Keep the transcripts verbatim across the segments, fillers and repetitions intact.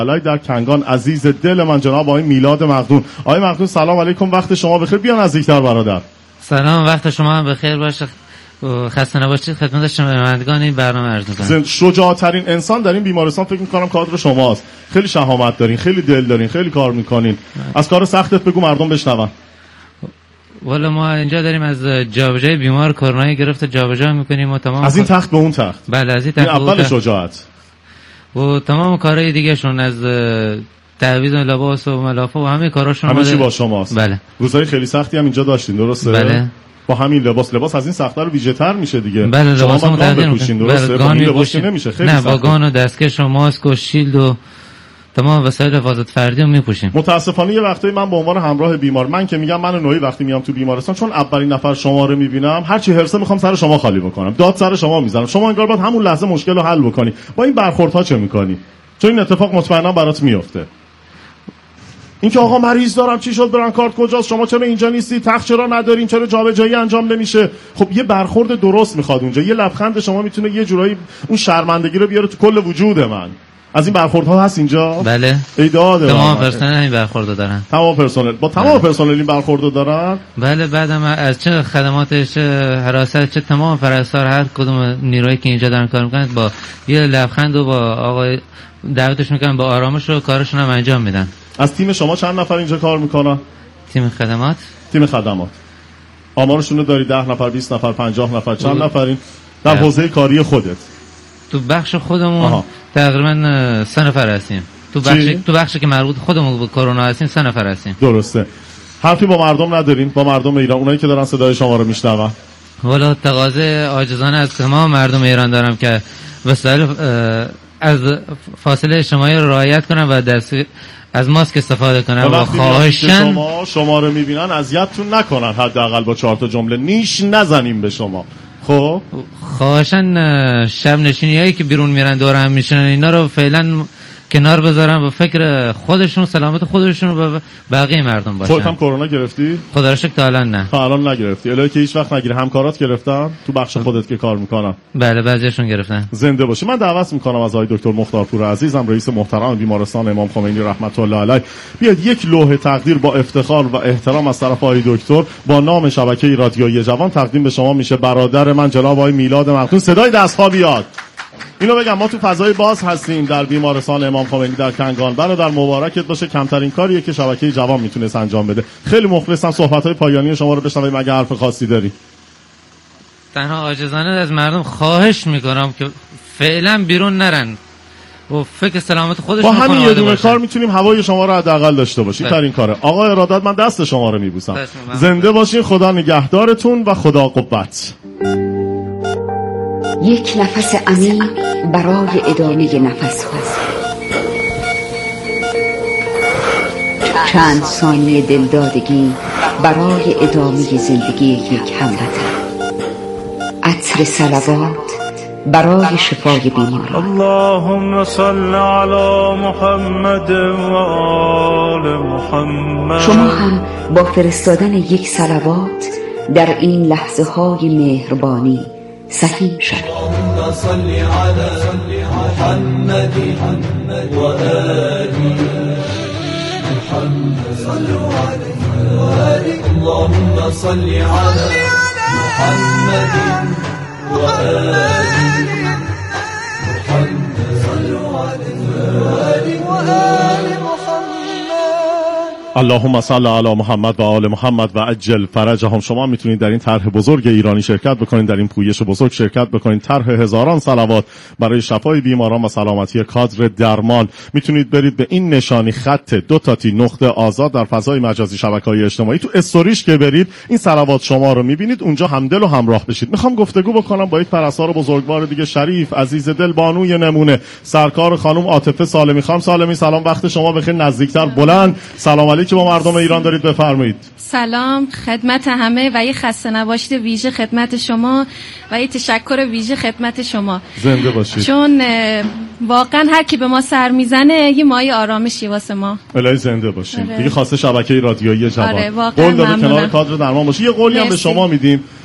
در کنگان عزیز دل من جناب آقای میلاد مقدون. آقای مقدون سلام علیکم، وقت شما بخیر. بیا نزدیکتر برادر. سلام، وقت شما هم بخیر باشه. خسته نباشید. خدمت شنوندگان این برنامه عرض می‌کنم. شجاع‌ترین انسان در این بیمارستان فکر می‌کنم کادر شماست. خیلی شهامت دارین، خیلی دل دارین، خیلی کار می‌کنین. از کار سختت بگو مردم بشنون. والا ما اینجا داریم از جابجایی بیمار کرونا گرفته جابجا می‌کنیم و تمام از این تخت به اون تخت. بله، از این تخت این اول شجاعت. و تمام کارهای دیگه شون از تعویض لباس و ملافه و همه کاراشون همه چی با شماست. بله. روزهای خیلی سختی هم اینجا داشتین درسته؟ بله. با همین لباس لباس از این سخت‌تر و ویژه‌تر میشه دیگه. بله، شما لباسمون تغییر می‌کنه. درسته؟ با این لباس نمیشه، خیلی نه، با گان و دستکش و ماسک و شیلد و تمام وسایل حفاظت فردی رو میپوشیم. متاسفانه یه وقتایی من به عنوان همراه بیمار، من که میگم من نوعی وقتی میام تو بیمارستان چون اولین نفر شما رو میبینم، هر چی هرسه میخوام سر شما خالی بکنم، داد سر شما میزنم، شما انگار باید همون لحظه مشکل رو حل بکنی. با این برخوردها چه میکنی؟ چون این اتفاق مطمئنا برات میفته. اینکه آقا مریض دارم چی شد، بران کارت کجاست، شما چرا اینجا نیستی، تخت چرا ندارین، چرا جابجایی انجام نمیشه؟ خب یه برخورد درست میخواد اونجا. یه لبخند شما میتونه یه جورایی اون شرمندگی رو بیاره تو کل وجود من. از این برخوردها هست اینجا؟ بله. ایداد تمام پرسنل این برخوردو دارن. تمام پرسنل با تمام پرسنل این برخوردو دارن؟ بله. بعدم از چه خدماتش، حراست، چه تمام پرستار، هر کدوم نیرویی که اینجا دارن کار میکنن با یه لبخند و با آقای دعوتش میکنن با آرامش و کارشون هم انجام میدن. از تیم شما چند نفر اینجا کار میکنن؟ تیم خدمات؟ تیم خدمات. آمارشون رو داری؟ ده نفر، بیست نفر، پنجاه نفر، چند نفرین در حوزه کاری خودت؟ تو بخش خودمون تقریبا سه نفر هستیم. تو بخش تو بخشی که مربوط خودمون به کرونا هستیم سه نفر هستیم. درسته. حرفی با مردم ندارین؟ با مردم ایران، اونایی که دارن صدای شما رو میشنون؟ والا تقاضای عاجزانه از تمام مردم ایران دارم که وسایل از فاصله اجتماعی رو رعایت کنن و دست از ماسک استفاده کنن و خواهشاً شما شما رو میبینن اذیتتون نکنن، حداقل با چهار تا جمله نیش نزنیم به شما. خب خواهشاً شب نشینیایی که بیرون میرن دور هم میشنن اینا رو فعلا کنار بذارن و فکر خودشون، سلامت خودشون و بقیه مردم باشن. خودت هم کرونا گرفتی؟ خدا رو شکر تا الان نه. تا الان نگرفتی. الهی که هیچ وقت نگیری. همکارات گرفتن تو بخش خودت که کار میکنن؟ بله، بعضیشون گرفتن. زنده باشی. من دعوت میکنم از آقای دکتر مختارپور عزیزم، رئیس محترم بیمارستان امام خمینی رحمت الله علیه، بیاد یک لوح تقدیر با افتخار و احترام از طرف آقای دکتر با نام شبکه رادیویی جوان تقدیم به شما میشه. برادر من جناب آقای میلاد مقدون، صدای دست‌ها بیاد. اینو بگم ما تو فضای باز هستیم در بیمارستان امام خمینی در کنگان. برادر مبارکت باشه، کمترین کاریه که شبکه جوان میتونه انجام بده. خیلی مخلصم. صحبت‌های پایانی شما رو بشنویم. اگه حرف خاصی داری. تنها عاجزانه از مردم خواهش میکنم که فعلا بیرون نرن و فکر سلامت خودشون با همین یه دونه کار میتونیم هوای شما رو حداقل داشته باشید. در این کاره آقا ارادت من دست شما رو میبوسم. زنده باشین. خدا نگهدارتون و خدا قوت. یک نفس عمیق برای ادامه نفس ها، چند ثانیه دلدادگی برای ادامه زندگی یک هموطن، عطر صلوات برای شفای بیماران. اللهم صل علی محمد و آل محمد. شما هم با فرستادن یک صلوات در این لحظه های مهربانی سهیم شد. اللهم صل علی محمد و آل محمد. صلوا علیه و آله. اللهم صل علی محمد و آل محمد. صلوا علیه و آل محمد. اللهم صل علی محمد و آل محمد و عجل فرجهم. شما میتونید در این طرح بزرگ ایرانی شرکت بکنید، در این پویش بزرگ شرکت بکنید. طرح هزاران صلوات برای شفای بیماران و سلامتی کادر درمان. میتونید برید به این نشانی خط دو تاتی نقطه آزاد در فضای مجازی شبکه‌های اجتماعی، تو استوریش که برید این صلوات شما رو میبینید، اونجا همدل و همراه بشید. میخوام گفتگو بکنم با یک پرستار بزرگوار دیگه، شریف عزیز دل، بانوی نمونه، سرکار خانم عاطفه سالمی. خانم سالمی سلام، وقت شما بخیر. نزدیکتر بلند سلام علیکم که با مردم ایران دارید بفرمایید. سلام خدمت همه و یه خسته نباشید ویژه خدمت شما و یه تشکر ویژه خدمت شما. زنده باشید. چون واقعا هر کی به ما سر میزنه یه مایه آرامشی واسه ما. الهی زنده باشین. آره. دیگه خواسته شبکه رادیویی جوان. آره، قول داده کنار کادر درمان باشه. یه قولی هم به شما میدیم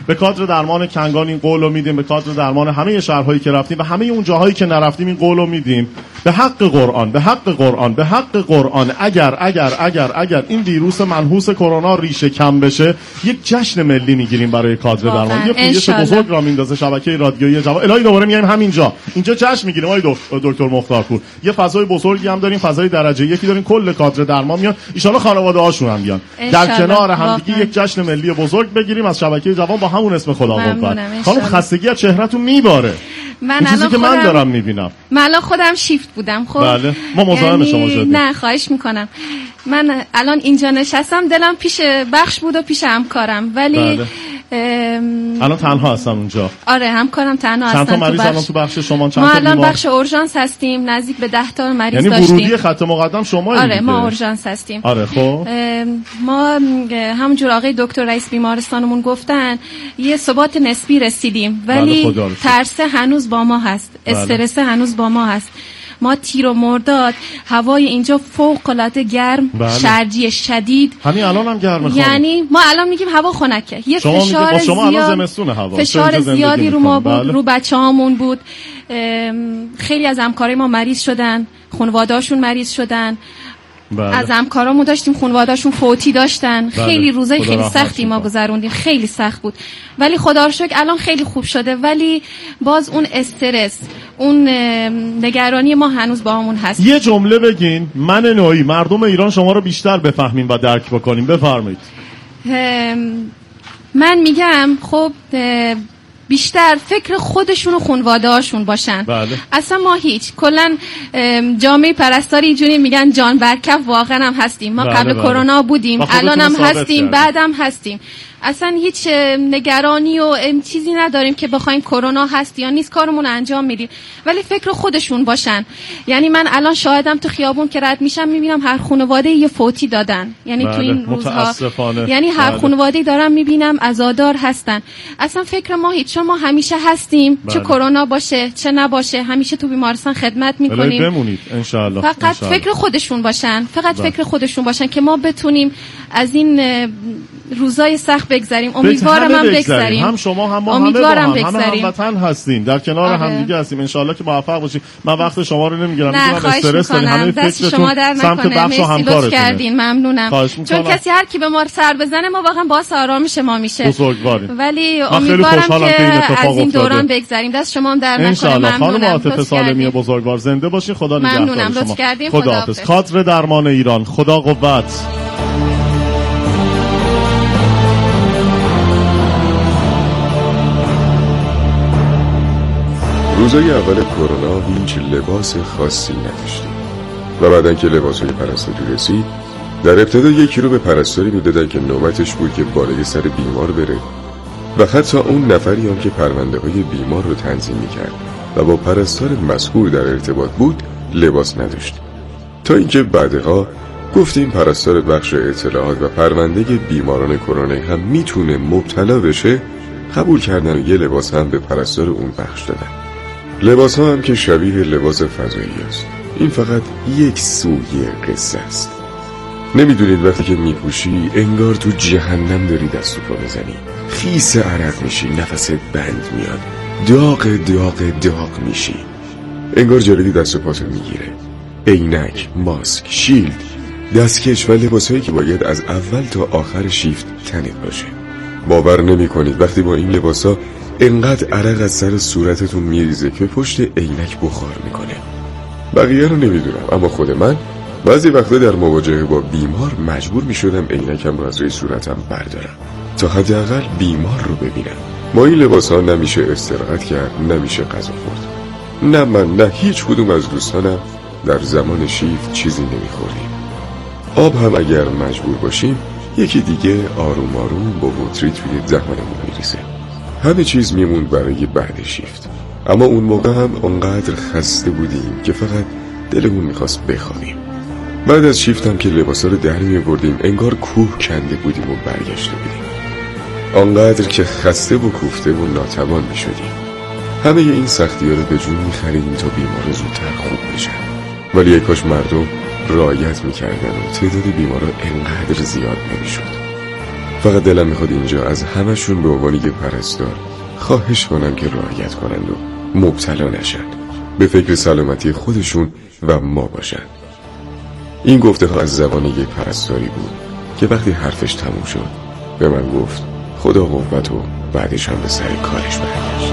به کادر درمان کنگان این قولو میدیم، به کادر درمان همه شهرهایی که رفتیم و همه اون جاهایی که نرفتیم این قولو میدیم. به حق قرآن، به حق قرآن، به حق قرآن، اگر اگر اگر اگر این ویروس منحوس کرونا ریشه کم بشه، یک جشن ملی میگیریم برای کادر درمان. یه پویش بزرگ را میندازه شبکه رادیویی جوان. الهی دوباره میایم همینجا. اینجا جشن میگیریم آقای دکتر مختارپور. یه فضای بزرگی هم داریم، فضای درجه یکی داریم، کل کادر درمان میان. ان شاء الله خانواده هاشون هم بیان. در کنار هم دیگه یک جشن ملی بزرگ بگیریم از شبکه جوان با همون اسم خداوند. خانم خستگی از چهرهتون میباره. من این چیزی که من دارم میبینم. من الان خودم شیفت بودم. خب بله ما مزاحم یعنی شما شدیم. نه خواهش میکنم. من الان اینجا نشستم، دلم پیش بخش بود و پیش همکارم، ولی بله. الان تنها هستم اونجا. آره همکارم تنها هستن. چند تا مریض الان تو بخش شما؟ چند ما تا الان بیمار؟ بخش اورژانس هستیم، نزدیک به ده تا مریض یعنی داشتیم. یعنی ورودی خط مقدم شما؟ آره دیگه. ما اورژانس هستیم. آره خب ما همونجور آقای دکتر رئیس بیمارستانمون گفتن یه ثبات نسبی رسیدیم، ولی بله ترس هنوز با ما هست، استرس هنوز با ما هست. ما تیر و مرداد، هوای اینجا فوق العاده گرم، بله. شرجی شدید. همین الان هم گرمه خانم. یعنی ما الان میگیم هوا خنکه. یه شما فشار شما زیاد الان زمستون هوا. فشار زیادی رو ما بود، بله. رو بچه‌هامون بود. خیلی از همکارای ما مریض شدن، خانواده‌هاشون مریض شدن. بله. از همکارامون داشتیم خانواده‌شون فوتی داشتن. بله. خیلی روزای خیلی سختی ما گذروندیم، خیلی سخت بود. ولی خدا رو شکر الان خیلی خوب شده، ولی باز اون استرس، اون نگرانی ما هنوز با همون هست. یه جمله بگین من نوعی مردم ایران شما رو بیشتر بفهمیم و درک بکنیم. بفرمایید. من میگم خب بیشتر فکر خودشون و خانواده هاشون باشن. بله. اصلا ما هیچ کلن جامعه پرستاری اینجوری میگن جان برکف، واقعا هم هستیم. ما بله قبل بله. کرونا بودیم، الان هم هستیم، بعدم هستیم. اصلا هیچ نگرانی و چیزی نداریم که بخوایم کرونا هست یا نیست، کارمون انجام میدیم، ولی فکر خودشون باشن. یعنی من الان شاهدم تو خیابون که رد میشم میبینم هر خانواده یه فوتی دادن، یعنی بله. تو این روزها یعنی هر بله. خانواده‌ای دارم میبینم عزادار هستن. اصلا فکر ما هیچ، ما همیشه هستیم. بله. چه کرونا باشه چه نباشه همیشه تو بیمارستان خدمت میکنیم. بمونید ان شاء الله. فقط ان شاء الله. فکر خودشون باشن، فقط بله. فکر خودشون باشن که ما بتونیم از این روزای سخت بگذریم. امیدوارم هم بگذریم. هم شما هم ما امیدوارم همه با هم همه هموطن هستیم، در کنار آره. هم دیگه هستیم. ان شاء الله که موفق باشیم. من وقت شما رو نمیگیرم، میدونم استرس دارین، همه فکرتون سمت بخش و همکارتون کردین. ممنونم. چون کسی هر کی به ما سر بزنه ما واقعا باعث آرامش ما میشه. بزرگواری. ولی امیدوارم که از این دوران بگذریم. دست شما هم در نکنه. ممنونم. خانم عاطفه سالمی بزرگوار زنده باشین. خدا نگهدار شما. خدا حافظ. کادر درمان ایران، خدا قوت. روزای اول کرونا هیچ لباس خاصی نداشتیم و بعدن که لباسای پرستاری رسید، در ابتدا یکی رو به پرستاری میدادن که نوبتش بود که بالای سر بیمار بره و حتی اون نفری هم که پرونده های بیمار رو تنظیم میکرد و با پرستار مذکور در ارتباط بود لباس نداشت. تا اینکه بعدها گفتیم پرستار بخش اطلاعات و پرونده بیماران کرونا هم میتونه مبتلا بشه، قبول کردن و یه لباس هم به پرستار اون بخش دادن. لباس ها هم که شبیه لباس فضایی است. این فقط یک سوی قصه است. نمیدونید وقتی که میپوشی انگار تو جهنم داری دست و پا بزنی، خیس عرق میشی، نفست بند میاد، داغ داغ داغ میشی، انگار جلوی دست و پاتو میگیره. عینک، ماسک، شیلد، دستکش و لباسایی که باید از اول تا آخر شیفت تنت باشه. باور نمی کنید وقتی با این لباسا انقدر عرق از سر صورتتون میریزه که پشت عینک بخار میکنه. بقیه رو نمیدونم، اما خود من بعضی وقتا در مواجهه با بیمار مجبور میشدم عینکم رو از روی صورتم بردارم تا حداقل بیمار رو ببینم. با این لباسا نمیشه استراحت کرد، نمیشه غذا خورد. نه من نه هیچ کدوم از دوستانم در زمان شیفت چیزی نمیخوردیم. آب هم اگر مجبور باشیم یکی دیگه آروم آروم با وتری توی دهانمون میریزه. همه چیز میموند برای بعد شیفت. اما اون موقع هم اونقدر خسته بودیم که فقط دلمون میخواست بخوابیم. بعد از شیفت هم که لباسا رو در میبردیم انگار کوه کنده بودیم و برگشته بودیم. اونقدر که خسته و کوفته و ناتوان میشدیم. همه این سختی ها رو به جون میخریدیم تا بیمار زودتر خوب بشن. ولی یک کاش مردم رعایت میکردن و تعداد بیمارا انقدر زیاد نمیشد. فقط دلم میخواد اینجا از همشون به عنوان یه پرستار خواهش کنم که رعایت کنند و مبتلا نشن، به فکر سلامتی خودشون و ما باشن. این گفته ها از زبان یک پرستاری بود که وقتی حرفش تموم شد به من گفت خدا قوت و بعدش هم به سر کارش برگشت.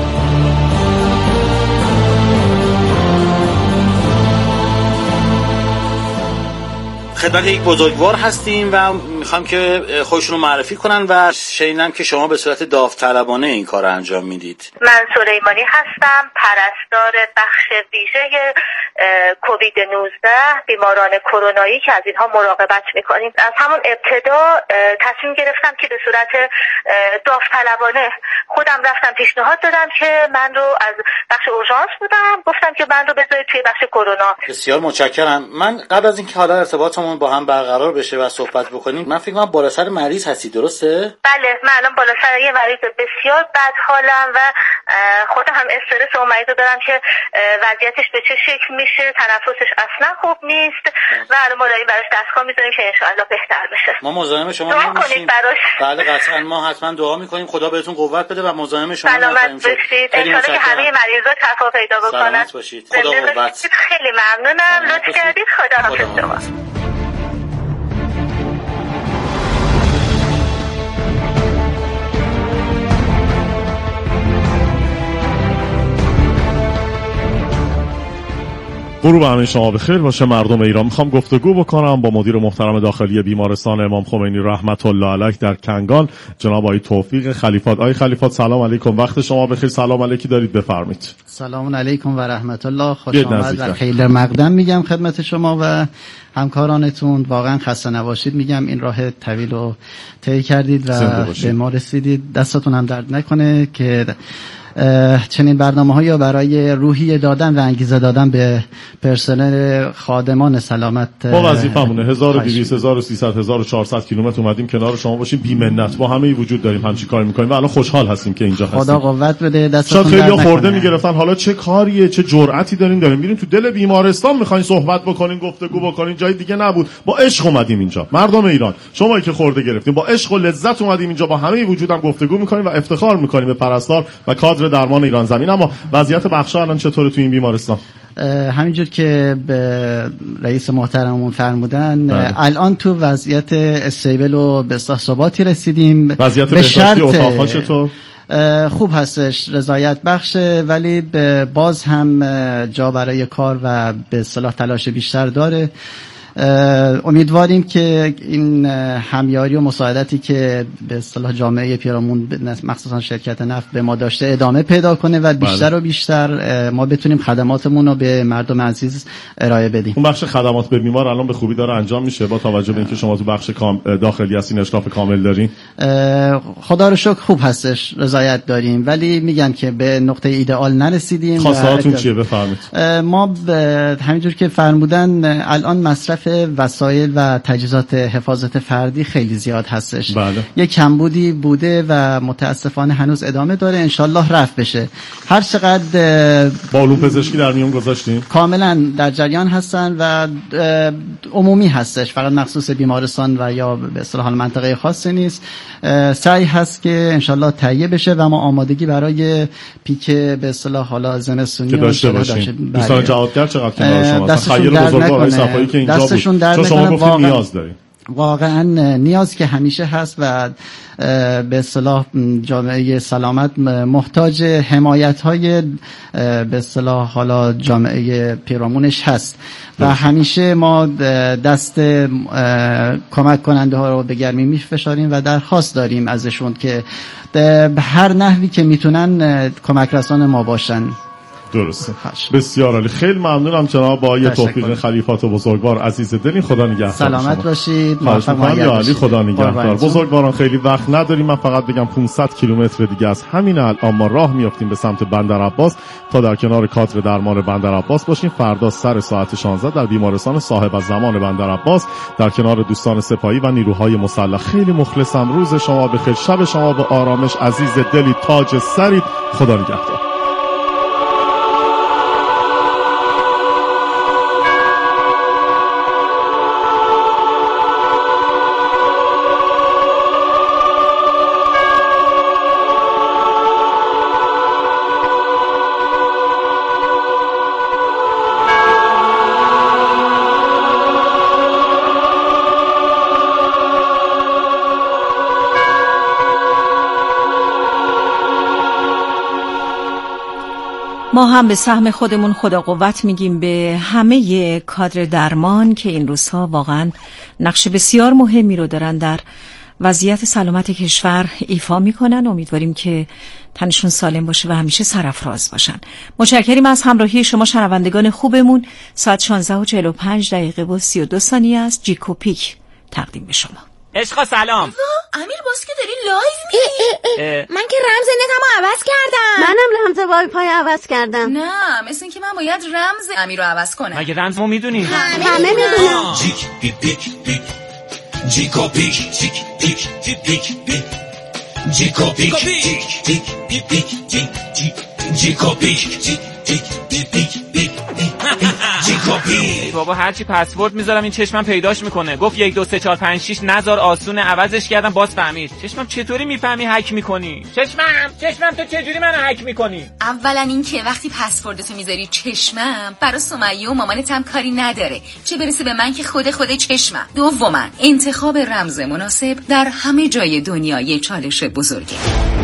خدمت یک بزرگوار هستیم و میخوام که خودشون رو معرفی کنن و شنیدم که شما به صورت داوطلبانه این کار رو انجام میدید. من سلیمانی هستم، پرستار بخش ویژه کووید نوزده بیماران کرونایی که از اینها مراقبت میکنیم. از همون ابتدا تصمیم گرفتم که به صورت داوطلبانه خودم رفتم پیشنهاد دادم که من رو از بخش اورژانس بودم، گفتم که من رو بذارید توی بخش کرونا. بسیار متشکرم. من قبل از اینکه حالا ارتباطمون با هم برقرار بشه و صحبت بکنیم، من فکر کنم بالا سر مریض هستی، درسته؟ بله، من الان بالا سر یه مریض بسیار بد حالم و خودم هم استرس اون مریض رو دارم که وضعیتش به چه شکل میشه، تنفسش اصلا خوب نیست و الان ما داریم براش دستگاه میذاریم که انشاءالله بهتر بشه. ما مزاحم شما نمیشیم. بله قطعا ما حتما دعا میکنیم خدا بهتون قوت بده و مزاحم شما نخواهیم. سلامت باشید. انشاءالله که همه مریضا شفا پیدا بکنن. سلامت باشید. خدا قوت. خیلی ممنونم، لطف کردید. خدا حافظ شما. غروب همه شما بخیر باشه مردم ایران. میخوام گفتگو بکنم با مدیر محترم داخلی بیمارستان امام خمینی رحمت الله علیه در کنگان، جناب آقای توفیق خلیفات. آقای خلیفات سلام علیکم، وقت شما بخیر. سلام علیکی دارید، بفرمایید. سلام علیکم و رحمت الله. خوش آمد و خیلی مقدم میگم خدمت شما و همکارانتون. واقعا خسته نباشید میگم، این راه طویل رو طی کردید و به ما رسیدید. دستتون هم درد نکنه که چنین برنامه‌هایی یا برای روحیه دادن و انگیزه دادن به پرسنل خادمان سلامت ما وظیفه‌مونه. هزار و دویست هزار و سیصد هزار و چهارصد کیلومتر اومدیم کنار شما باشیم بی منت، با همه وجود داریم همچین کار می‌کنیم و الان خوشحال هستیم که اینجا هستیم. خدا قوت بده. دستتون درد نکنه. خیلی خورده می‌گرفتن حالا چه کاریه، چه جرأتی داریم داریم میریم تو دل بیمارستان می‌خواین صحبت بکنین، گفتگو بکنین، جای دیگه نبود. با عشق اومدیم اینجا. مردم ایران، شمایی که خورده گرفتیم با عشق و لذت اومدیم اینجا، با همه وجودم گفتگو می‌کنیم و افتخار می‌کنیم به پرستار و کادر درمان ایران زمین. اما وضعیت بخشا الان چطوره تو این بیمارستان؟ همینجور که به رئیس محترممون فرمودن الان تو وضعیت استیبل و به ثباتی رسیدیم. وضعیت بهداشتی اتاق‌ها چطور؟ خوب هستش، رضایت بخشه، ولی باز هم جا برای کار و به اصطلاح تلاش بیشتر داره. امیدواریم که این همیاری و مساعدتی که به اصطلاح جامعه پیرامون مخصوصا شرکت نفت به ما داشته ادامه پیدا کنه و بیشتر و بیشتر ما بتونیم خدماتمون رو به مردم عزیز ارائه بدیم. اون بخش خدمات به بیمار الان به خوبی داره انجام میشه با توجه به اینکه شما تو بخش داخلی هستین، اشراف کامل دارین؟ خدا رو شکر خوب هستش، رضایت داریم، ولی میگم که به نقطه ایدئال نرسیدیم. خواستهاتون چیه بفرمایید؟ ما همینجور که فرمودن الان مصرف وسایل و تجهیزات حفاظت فردی خیلی زیاد هستش. بله. یک کمبودی بوده و متاسفانه هنوز ادامه داره، انشالله رفع بشه. هر چقدر با علوم پزشکی در میون گذاشتیم کاملا در جریان هستن و عمومی هستش، فقط مخصوص بیمارستان و یا به اصطلاح منطقه خاصی نیست. سعی هست که انشالله تهیه بشه و ما آمادگی برای پیک به اصطلاح حالا زمستونی که داشته باشیم. دوستان جوابگر چقدر کنار شما تخیل بزرگوار صفایی که اینجا بود چون شما گفتید نیاز داریم. واقعا نیاز که همیشه هست و به اصطلاح جامعه سلامت محتاج حمایت‌های به اصطلاح حالا جامعه پیرامونش هست و همیشه ما دست کمک کننده ها رو به گرمی میفشاریم و درخواست داریم ازشون که به هر نحوی که میتونن کمک رسان ما باشن. درسته. بسیار عالی، خیلی ممنونم جناب با یه توفیق خلیفات و بزرگوار عزیز دلین. خدا نگهدار. سلامت باشید. موفق عالی، خدا نگهدار. بزرگواران خیلی وقت نداریم، من فقط بگم پانصد کیلومتر دیگه از همین الان ما راه میافتیم به سمت بندر عباس تا در کنار کادر درمان بندر عباس باشیم. فردا سر ساعت شانزده در بیمارستان صاحب الزمان بندر عباس در کنار دوستان سپاهی و نیروهای مسلح. خیلی مخلصم. روز شما بخیر، شب شما به آرامش. عزیز دلی، تاج سرید. خدا نگهدار. ما هم به سهم خودمون خدا قوت میگیم به همه کادر درمان که این روزها واقعا نقش بسیار مهمی رو دارن در وضعیت سلامت کشور ایفا میکنن. امیدواریم که تنشون سالم باشه و همیشه سرافراز باشن. متشکریم از همراهی شما شنوندگان خوبمون. ساعت شانزده و چهل و پنج دقیقه و سی و دو ثانیه است. جیکو پیک تقدیم به شما. عشقا سلام. امیر باز که داری لایو میری؟ من که رمز نتمو عوض کردم. منم رمز وای پای عوض کردم. نه مثل این که من باید رمز امیر رو عوض کنم. مگه رمزمو میدونی؟ همه میدونم. جیک پیک پیک پیک جیکو پیک جیک پیک پیک پیک جیکو پیک جیک پیک پیک جیک جیکو پیک جیک پیک پیک پیک جیکو پیک. بابا هرچی پسورد میذارم این چشمم پیداش میکنه. گفت یک دو سه چهار پنج شش نزار آسونه، عوضش کردم باز فهمید. چشمم چطوری میفهمی هک میکنی؟ چشمم چشمم تو چجوری منو هک میکنی؟ اولا این که وقتی پسوردتو میذاری چشمم، برای سمیه و مامانت هم کاری نداره، چه برسه به من که خود خود چشمم. دوما انتخاب رمز مناسب در همه جای دنیا یه چالش بزرگه.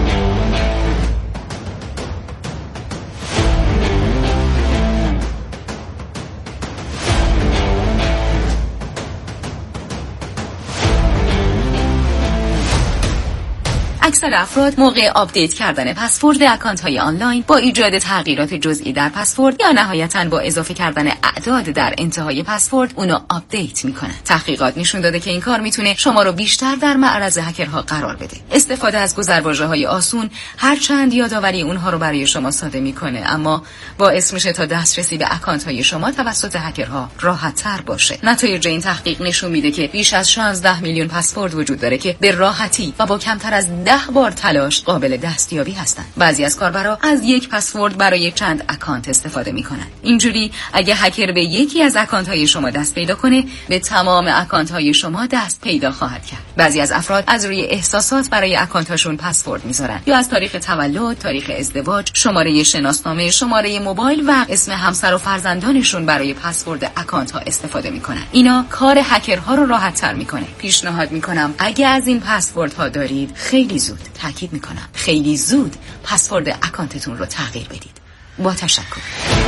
اکثر افراد موقع آپدیت کردن پسورد اکانت های آنلاین با ایجاد تغییرات جزئی در پسورد یا نهایتاً با اضافه کردن اعداد در انتهای پسورد اونو آپدیت میکنن. تحقیقات نشون داده که این کار میتونه شما رو بیشتر در معرض هکرها قرار بده. استفاده از گذرواژه‌های آسون هرچند یادآوری اونها رو برای شما ساده میکنه، اما باعث میشه تا دسترسی به اکانت های شما توسط هکرها راحت‌تر باشه. نتایج این تحقیق نشون میده که بیش از شانزده میلیون پسورد وجود داره که به راحتی و با کمتر از ده بار تلاش قابل دستیابی هستن. بعضی از کاربرا از یک پسورد برای چند اکانت استفاده میکنن. اینجوری اگه هکر به یکی از اکانت های شما دست پیدا کنه، به تمام اکانت های شما دست پیدا خواهد کرد. بعضی از افراد از روی احساسات برای اکانت هاشون پسورد میذارن، یا از تاریخ تولد، تاریخ ازدواج، شماره شناسنامه، شماره موبایل و اسم همسر و فرزندانشون برای پسورد اکانت ها استفاده میکنن. اینا کار هکرها رو راحت تر میکنه. پیشنهاد میکنم اگه از این پسورد ها دارید، خیلی زود، تاکید میکنم خیلی زود، پسورد اکانتتون رو تغییر بدید. با تشکر.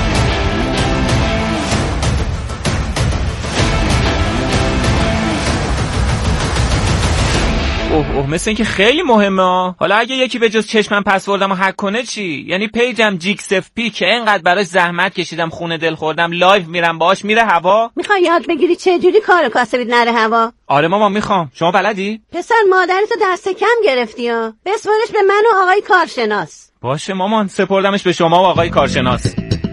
اوه اوه مثل این که خیلی مهمه ها. حالا اگه یکی به جز چشمم پسوردمو هک کنه چی؟ یعنی پیجم جیکسف پی که اینقدر براش زحمت کشیدم، خونه دل خوردم، لایو میرم باهاش، میره هوا؟ میخوای یاد بگیری چه جوری کارو کاسبید نره هوا؟ آره ماما میخوام. شما بلدی؟ پسر مادرتو دست کم گرفتی ها. بسپارش به من و آقای کارشناس. باشه مامان، سپردمش به شما و آقای کارشناس.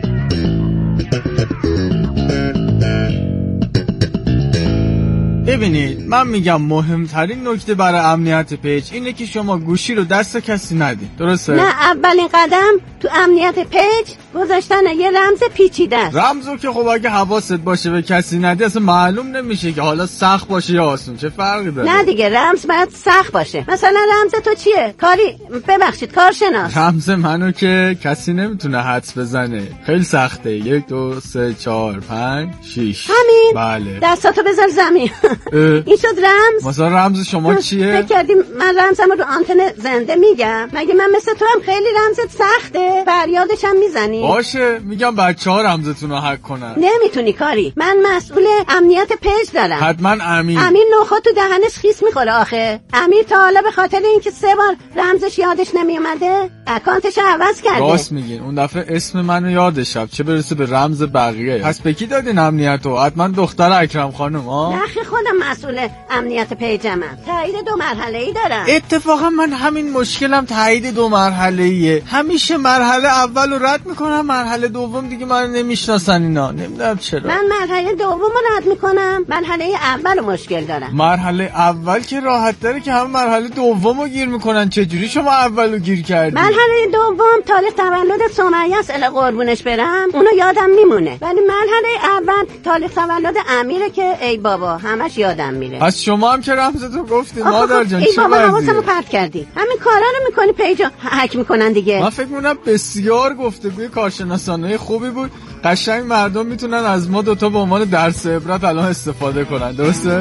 ببینید من میگم مهمترین نکته برای امنیت پیج اینه که شما گوشی رو دست کسی ندید. درسته؟ نه، اولین قدم تو امنیت پیج گذاشتن یه رمز پیچیده است. رمزو که خب اگه حواست باشه به کسی ندی اصلا معلوم نمیشه که حالا سخت باشه یا آسون. چه فرقی داره؟ نه دیگه، رمز باید سخت باشه. مثلا رمز تو چیه؟ کاری ببخشید کارشناس. رمز منو که کسی نمیتونه حدس بزنه. خیلی سخته. یک دو سه چهار پنج شش. همین؟ بله. دستاتو بذار زمین. این شد رمز. مثلا رمز شما چیه؟ فکر کردی من رمزمو رو آنتن زنده میگم؟ مگه من مثل تو هم خیلی رمزت سخته؟ فریادش هم میزنی؟ باشه میگم بچه‌ها رمزتون رو هک کنن. نمیتونی کاری. من مسئول امنیت پیج دارم. حتما امیر. امیر نوخا تو دهنش خیس میخوره آخه. امیر تا حالا به خاطر اینکه سه بار رمزش یادش نمیومده اکانتش عوض کرده. راست میگین. اون دفعه اسم منو یادش رفت، چه برسه به رمز بقیه. پس به کی دادین امنیتو؟ حتما دختر اکرم خانم ها. نخی خودم مسئول امنیت پیجمم. تایید دو مرحله‌ای دارم. اتفاقا من همین مشکلم تایید دو مرحله‌ایه. همیشه مرحله اول رو رد میکنم، مرحله دوم دیگه منو نمیشناسن اینا. نمیدونم چرا. من مرحله دوم رو رد میکنم، مرحله اول مشکل دارم. مرحله اول که راحت داره که هم مرحله دوم رو گیر میکنن. چجوری شما اولو گیر کردی؟ مرحله دوم تاریخ تولد سمیه است، الا قربونش برم، اونو یادم میمونه. ولی مرحله اول تاریخ تولد امیره که ای بابا همش یادم میره. پس شما هم که رمزتو گفتی مادر جان. ای بابا حواسمو پرت کردی. همین کارا رو میکنی پیجا هک میکنن دیگه. من فکر میکنم بسیار گفتگوی کارشناسانه خوبی بود. قشنگ مردم میتونن از ما دوتا به عنوان درس عبرت الان استفاده کنن. درسته؟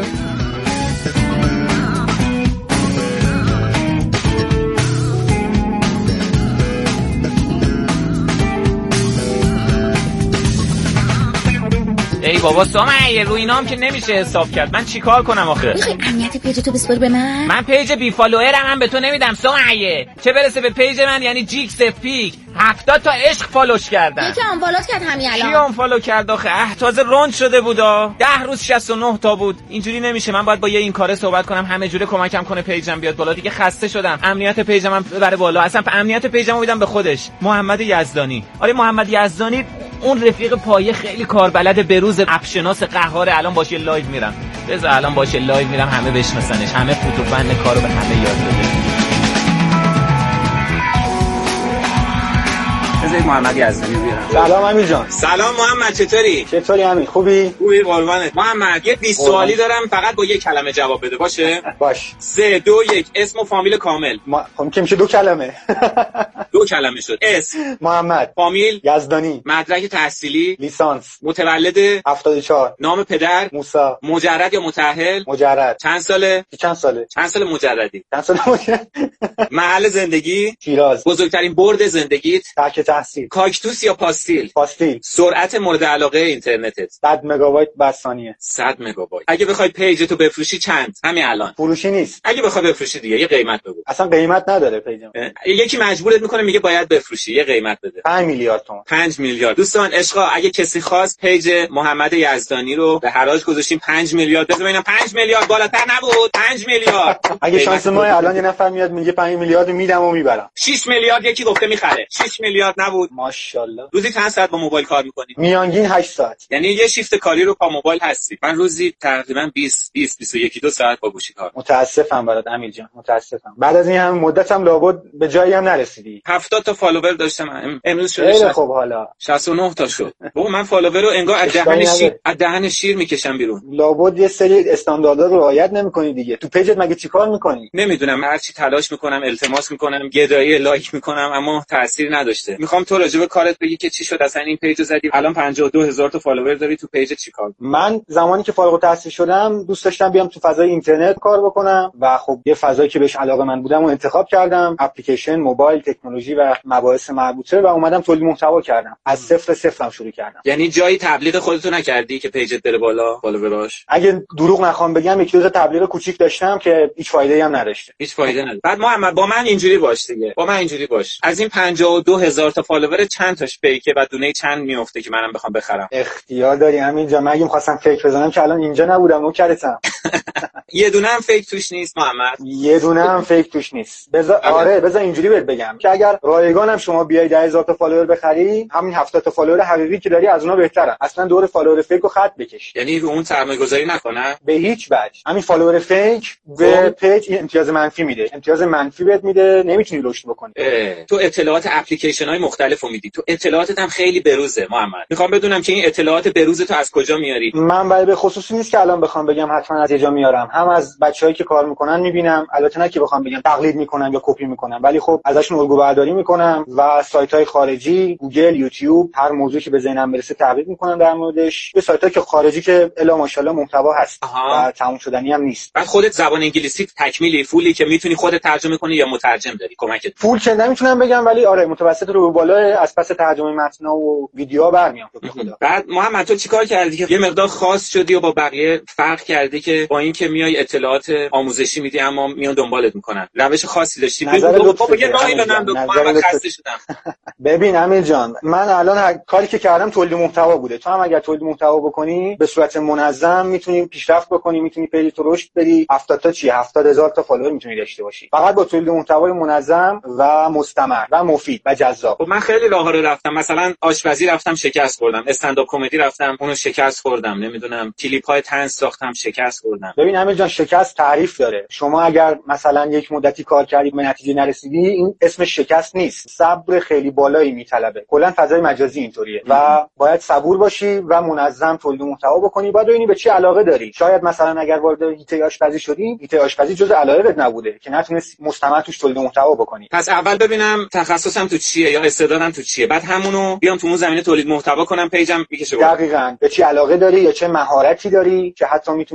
ای بابا سامعیه، رو اینام که نمیشه حساب کرد. من چیکار کنم آخه؟ میخوای امنیت پیج تو بسپاری به من؟ من پیج بی فالوورم هم به تو نمیدم سامعیه، چه برسه به پیج من. یعنی جیکس پیک هفتاد تا عشق فالوش کردن. یکی آنفالوت کرد همین الان. کی آنفالو کرد آخه؟ اه تازه رند شده بودا، ده روز شصت و نه تا بود. اینجوری نمیشه، من باید با یه این کاره صحبت کنم همه جوره کمکم کنه پیجم بیاد بالا. دیگه خسته شدم، امنیت پیجم هم بره بالا. اصلا امنیت پیجمو میدم به خودش، محمد یزدانی. آره محمد یزدانی، اون رفیق پایه خیلی کاربلد، بروز اپشناس قهار. الان باشه لایو میرم، بذار الان باشه لایو میرم همه بشناسنش، همه فوتو فن کارو به همه یاد بده. بذارید محمد یزدانی بیارم. سلام امیر جان. سلام محمد، چطوری؟ چطوری امیر؟ خوبی؟ خوبی قربانت. محمد یه بیست سوالی دارم، فقط با یک کلمه جواب بده باشه؟ باش. سه دو یک اسم و فامیل کامل. ما خب که میشه دو کلمه. دو کلمه شد. اسم محمد. فامیل یزدانی. مدرک تحصیلی لیسانس. متولد هفتاد و چهار. نام پدر موسی. مجرد یا متأهل؟ مجرد. چند ساله؟ چند ساله؟ چند سال مجردی؟ چند سال مجرد؟ محل زندگی؟ شیراز. بزرگترین برد زندگیت؟ تحت تحصیل. کاکتوس یا پاستیل؟ پاستیل. سرعت مورد علاقه اینترنتت؟ صد مگابایت بر ثانیه. صد مگابایت. اگه بخوای پیج تو بفروشی چند؟ همین الان. فروشی نیست. اگه بخوای بفروشی دیگه یه قیمت بگو. اصلا قیمت نداره پیجم. یکی مجبورت میکنه میگه باید بفروشی، یه قیمت بده. پنج میلیارد تومان. پنج میلیارد. دوستان عشقا، اگه کسی خواست پیج محمد یزدانی رو به حراج گذاشتیم پنج میلیارد. بذار ببینم پنج میلیارد بالاتر نبود. پنج میلیارد. اگه شانس ما الان یه نفر میاد میگه پنج میلیارد میدم و میبرم. شش میلیارد یکی گفته میخره. شش میلیارد نبود. ماشاءالله. روزی چند ساعت با موبایل کار میکنی؟ میانگین هشت ساعت. یعنی یه شیفت کاری رو با موبایل هستی. من روزی تقریبا بیست بیست بیست و یک دو ساعت با گوشی کار. متاسفم برات امیر جان، متاسفم. بعد از این همه مدتم لابد به جایی هم نرسیدی. هفتاد تا فالوور داشتم، امروز شده خیلی خوب. حالا شصت و نه تا شد. بابا من فالوور رو انگار از دهن شیر از دهن شیر میکشم بیرون. لابد یه سری استانداردها رو رعایت نمی‌کنی دیگه. تو پیجت مگه چیکار می‌کنی؟ نمیدونم، هر چی تلاش میکنم، التماس میکنم، گدایی لایک میکنم، اما تأثیر نداشته. میخوام تو راجع به کارت بگی که چی شد اصلا این پیجو زدی، الان پنجاه و دو هزار تا فالوور داری، تو پیج چیکار؟ من زمانی که فارغ التحصیل شدم دوست داشتم بیام تو فضای اینترنت کار بکنم و خب یه فضایی که بهش علاقه من بودم و انتخاب کردم، اپلیکیشن، موبایل، تکنولوژی و مباحث مربوطه، و اومدم تولید محتوا کردم. از صفر صفرم شروع کردم. یعنی جایی تبلیغ خودتو نکردی که پیجت بره بالا فالووراش؟ اگه دروغ نخوام بگم یک دو تا تبلیغ کوچیک داشتم که هیچ فایده‌ای هم نداشته. هیچ فایده نداره. بعد محمد با من اینجوری باش دیگه. با من اینجوری باش. از این پنجاه و دو هزار تا فالوور چند تاش فیکه و دونه چند میافته که منم بخوام بخرم؟ اختیار داری همینجا. من اگه می‌خواستم فیک بزنم که الان اینجا نبودم، نوکرتم. یه دونه هم فیک توش نیست محمد. یه دونه هم فیک توش نیست. بذار آره بذار اینجوری بهت بگم که اگر رایگانم شما بیای ده هزار تا فالوور بخری، همین هفتاد تا فالوور حقیقی که داری از اونها بهتره. اصلا دور فالوور فیک رو خط بکش. یعنی رو اون سرمایه‌گذاری نکنه؟ به هیچ وجه. همین فالوور فیک به پیج امتیاز منفی میده. امتیاز منفی بهت میده، نمیتونی رشد بکنی. تو اطلاعات اپلیکیشن‌های مختلفو میدی. تو اطلاعاتت هم خیلی بروزه محمد. میخوام بدونم که این اطلاعات بروز تو از کجا میاری؟ من به خصوصی نیست که الان بخوام بگم حتما از یه جا میارم. هم از بچه‌هایی که کار میکنن میبینم، البته نه که بخوام بگم تقلید میکنن یا کپی میکنن، ولی خب ازشون الگو برداری میکنم و سایت‌های خارجی، گوگل، یوتیوب، هر موضوعی که به ذهنم برسه تقلید میکنم در موردش. یه سایت‌ها که خارجی که الا ماشاءالله محتوا هست و تموم شدنی هم نیست. بعد خودت زبان انگلیسی تکمیلی فولی که میتونی خودت ترجمه کنی یا مترجم داری کمکت؟ فول که نمیتونم بگم، ولی آره متوسط رو به بالا از پس ترجمه متن‌ها و ویدیوها برمیام. بعد محمد تو چیکار کردی که یه مقدار خاص شدی و با بقیه فرق کردی که با اینکه میای اطلاعات آموزشی میدی اما میان دنبالت میکنن؟ روش خاصی داشتی؟ بابا یه راهی بدم به من، خسته شدم. ببین امیر جان، من الان هر کاری که کردم تولید محتوا بوده. تو هم اگر تولید محتوا بکنی به صورت منظم میتونی پیشرفت بکنی، میتونی پیج تو رشد بدی. هفتاد تا چی هفتاد هزار تا فالوور میتونی داشته باشی فقط با تولید محتوای منظم و مستمر و مفید و جذاب. خب من خیلی راهها رو رفتم، مثلا آشپزی رفتم شکست خوردم، استندآپ کمدی رفتم اونو شکست خوردم، نمیدونم کلیپ‌های طنز ساختم شکست خوردم. ببین امیر جان، شکست تعریف داره. شما اگر مثلا یک مدتی کار کردی به نتیجه نرسیدی، این اسمش شکست نیست. صبر خیلی بالایی میطلبه. کلا فضای مجازی اینطوریه و باید صبور باشی و منظم تولید محتوا بکنی. باید ببینی به چی علاقه داری. شاید مثلا اگر وارد هیته آشپزی شدی، هیته آشپزی جزء علاقه‌ت نبوده که نتونستی مستمر توش تولید محتوا بکنی. پس اول ببینم تخصصم تو چیه یا استعدادم تو چیه، بعد همونو بیام تو اون زمینه تولید محتوا کنم، پیجم میکشه. دقیقاً به چی علاقه داری یا چه مهارتی داری که حتی میتونی بیشتر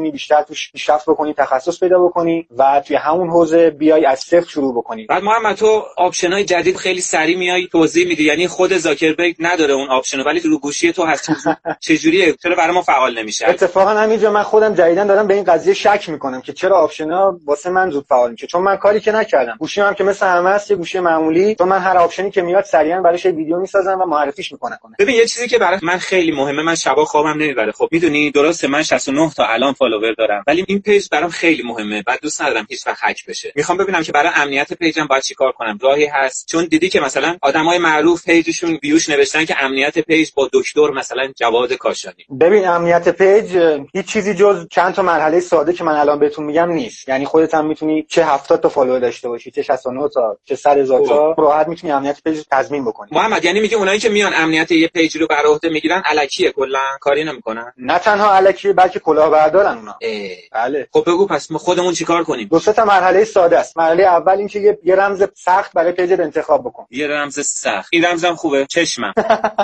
باید توش پیشرفت بکنی، تخصص پیدا بکنی و توی همون حوزه بیای از صفر شروع بکنی. بعد محمد تو آپشن‌های جدید خیلی سریع میای توضیح میدی، یعنی خود زاکربرگ نداره اون آپشنو ولی رو گوشی تو هست. چجوریه؟ چرا برای ما فعال نمیشه؟ اتفاقا همینجا من خودم جدیداً دارم به این قضیه شک میکنم که چرا آپشن‌ها واسه من زود فعال میشه، چون من کاری که نکردم. گوشیم هم که مثل همه است، یه گوشی معمولی، تو من هر آپشنی که میاد سریعا براش ویدیو میسازم و معرفیش میکنم. ببین یه چیزی که برای من خیلی مهمه، من شبا خوابم نمیبره. خب میدونی درسته من شصت و نه تا الان فالوور دارم ولی این پیج برام خیلی مهمه، بعد دوست ندارم هیچ وقت هک بشه. میخوام ببینم که برای امنیت پیجم باید چیکار کنم، راهی هست؟ چون دیدی که مثلا آدمای معروف پیجشون بیوش نوشتن که امنیت پیج با دکتر مثلا جواد کاشانی. ببین امنیت پیج هیچ چیزی جز چند تا مرحله ساده که من الان بهتون میگم نیست. یعنی خودت هم میتونی چه هفتاد تا فالوور داشته باشی، چه شصت و نه تا، چه صد هزار تا، راحت میتونی امنیت پیج تضمین بکنی. محمد یعنی میگه اونایی که میان امنیت یه پیج رو بر عهده میگیرن الکیه، کلا کاری نمیکنن؟ نه تنها الکیه بلکه کلاهبردارن اونا. بله. خب بگو پس ما خودمون چیکار کنیم؟ دو سه تا مرحله ساده است. مرحله اول این که یه, یه رمز سخت برای پیجت انتخاب بکن. یه رمز سخت. این رمزم خوبه، چشمم.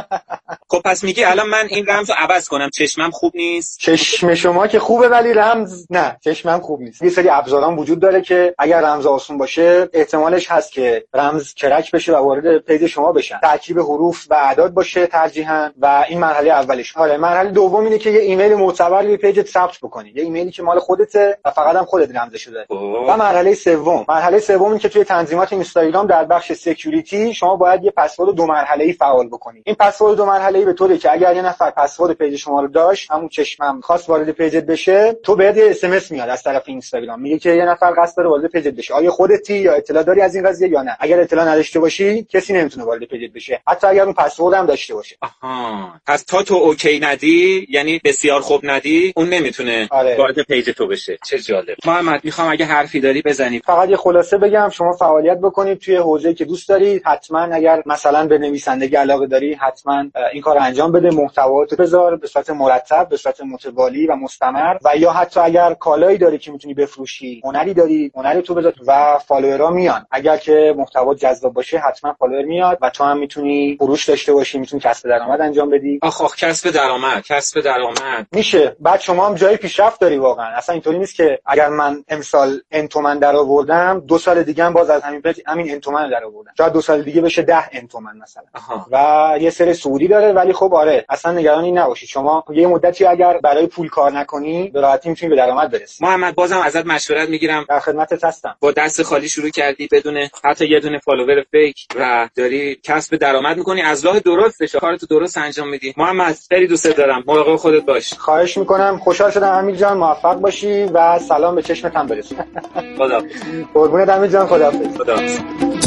خب پس میگی الان من این رمزو عوض کنم، چشمم خوب نیست؟ چشم شما که خوبه ولی رمز نه، چشمم خوب نیست. یه سری ابزاران وجود داره که اگر رمز آسون باشه احتمالش هست که رمز کرک بشه و وارد پیج شما بشن. ترکیب حروف و اعداد باشه ترجیحاً و این مرحله اولش. آره مرحله دوم اینه که یه ایمیل معتبر روی پیجت ثبت بکنی، یه ایمیلی که مال خودته و فقط هم خودت رمزشو داری. و مرحله سوم، مرحله سوم این که توی تنظیمات اینستاگرام در بخش سکیوریتی شما باید یه پسورد دو مرحله‌ای فعال بکنی. این پسورد دو مرحله‌ای به طوری که اگر یه نفر پسورد پیج شما رو داشت، همون چشمم خواست وارد پیجت بشه، تو بعد یه اس ام اس میاد از طرف اینستاگرام میگه که یه نفر قصد داره وارد پیجت بشه، آیا خودتی یا اطلاع داری از این قضیه یا نه. اگر اطلاع نداشته باشی کسی نمیتونه وارد پیجت بشه، حتی اگر اون پسورد هم داشته باشه. آها، پس تا تو اوکی ندی، یعنی بسیار خوب ندی، اون نمیتونه آره. وارد پیج تو بشه. چه جالب. محمد میخوام اگه حرفی داری بزنی. فقط یه خلاصه بگم، شما فعالیت بکنید توی حوزه‌ای که دوست دارید. حتما اگر مثلا به نویسندگی علاقه داری حتما این کارو انجام بده، محتواتو بذار به صورت مرتب، به صورت متوالی و مستمر. و یا حتی اگر کالایی داری که میتونی بفروشی، هنری داری، هنری تو بذار و فالوورها میان. اگر که محتوا جذاب باشه حتما فالوور میاد و تو هم میتونی فروش داشته باشی، میتونی کسب درآمد انجام بدی. آخ آخ کسب درآمد، کسب درآمد میشه. بعد شما هم جای پیشرفت داری واقعا. اصلا اینطوری نیست که اگر من امسال ان تومن درآوردم دو سال دیگه هم باز از همین پیج همین ان تومن درآوردم، شاید دو سال دیگه بشه ده ان تومن مثلا. آها. و یه سری سعودی داره. ولی خب آره اصلا نگرانی نباشید، شما یه مدتی اگر برای پول کار نکنی به راحتی میتونی به درآمد برسی. محمد بازم ازت مشورت میگیرم، در خدمتت هستم. با دست خالی شروع کردی بدون حتی یه دونه فالوور فیک و داری کسب درآمد میکنی، از راه درستش کارتو درست انجام میدی. محمد خیلی دوست دارم، مراقب خودت باش. خواهش میکنم. خوشحال شدم امیر جان، موفق باشی و سلام به چشمت هم برسه. خدا قربونت امیر جان، خداحافظ. خداحافظ.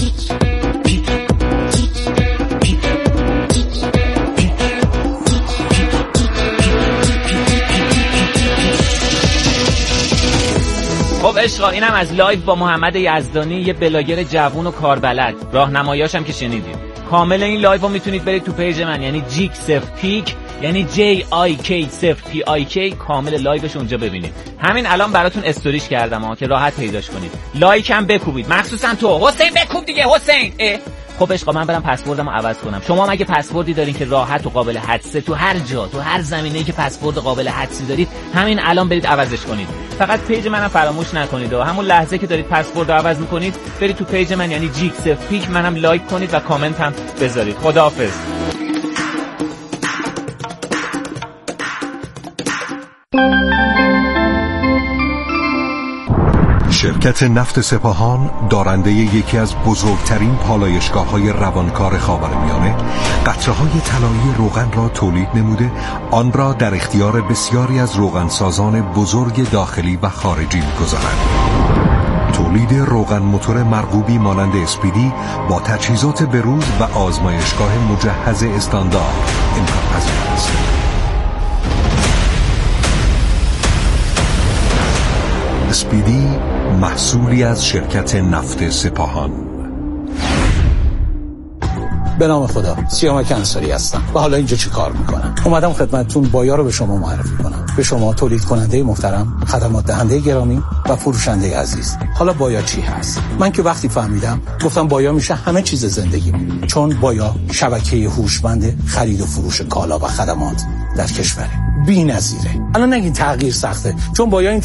خب عشقا اینم از لایو با محمد یزدانی، یه بلاگر جوون و کاربلد. راهنماییاش هم که شنیدید. کامل این لایو رو میتونید برید تو پیج من، یعنی جیک صفر پیک، یعنی جی آی کی صفر پی آی کی، کامل لایوش اونجا ببینید. همین الان براتون استوریش کردم ها که راحت پیداش کنید. لایک هم بکوبید، مخصوصا تو حسین بکوب دیگه حسین. اه. خب عشقا من برم پسوردمو عوض کنم. شما هم اگه پسوردی دارین که راحت و قابل حدسه، تو هر جا تو هر زمینه‌ای که پسورد قابل حدسی دارید همین الان برید عوضش کنید. فقط پیج منم فراموش نکنید و همون لحظه که دارید پسورد رو عوض میکنید برید تو پیج من یعنی جیک صفر پیک، منم لایک کنید و کامنت هم بذارید. خداحافظ. شرکت نفت سپاهان دارنده یکی از بزرگترین پالایشگاه‌های روانکار خاورمیانه قطره‌های طلایی روغن را تولید نموده آن را در اختیار بسیاری از روغنسازان بزرگ داخلی و خارجی می‌گذارد. تولید روغن موتور مرغوبی مانند اسپیدی با تجهیزات بروز و آزمایشگاه مجهز استاندارد امکان پذیر است. اسپیدی محصولی از شرکت نفت سپاهان. به نام خدا، سیامک انصاری هستم و حالا اینجا چی کار میکنم؟ اومدم خدمتتون بایا رو به شما معرفی کنم، به شما تولید کننده محترم، خدمات دهنده گرامی و فروشنده عزیز. حالا بایا چی هست؟ من که وقتی فهمیدم گفتم بایا میشه همه چیز زندگی، چون بایا شبکه هوشمند خرید و فروش کالا و خدمات در کشوره، بی‌نظیره. الان نگین تغییر سخته، چون بایا این